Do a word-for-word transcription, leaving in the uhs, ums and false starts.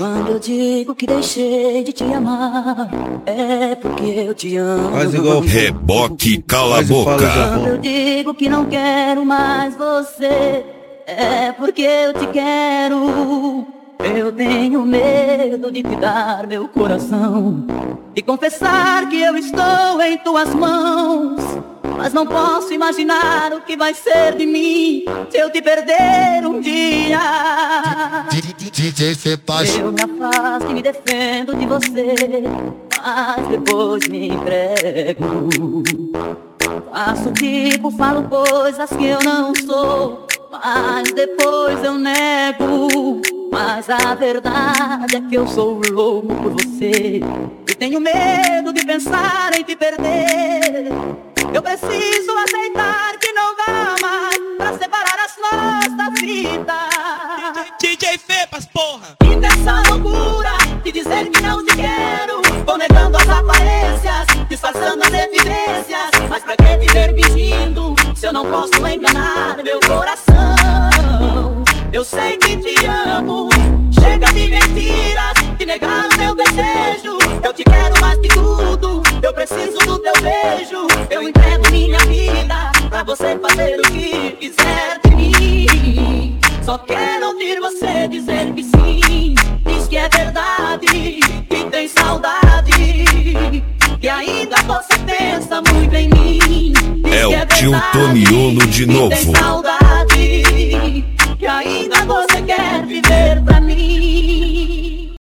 Quando eu digo que deixei de te amar, é porque eu te amo. Faz igual Reboque, cala a boca. Quando eu digo que não quero mais você, é porque eu te quero. Eu tenho medo de te dar meu coração e confessar que eu estou em tuas mãos. Mas não posso imaginar o que vai ser de mim se eu te perder um dia. D J Fepas. Eu me afasto e me defendo de você, mas depois me entrego. Faço tipo, falo coisas que eu não sou, mas depois eu nego. Mas a verdade é que eu sou louco por você e tenho medo de pensar em te perder. Eu preciso aceitar que não dá mais pra separar as nossas vidas. D J Fepas, porra! E nessa loucura de dizer que não te quero, vou negando as aparências, disfarçando as evidências. Mas pra que viver fingindo se eu não posso enganar meu coração? Eu sei que te amo, chega de mentiras, de negar o meu desejo. Eu te quero mais que tudo, eu preciso do teu beijo. Eu entrego minha vida pra você fazer o que quiser de mim. Só quero ouvir você dizer que sim, diz que é verdade, que tem saudade, que ainda você pensa muito em mim. Diz É o que é tio verdade, Toniolo de que novo. tem saudade, que ainda você quer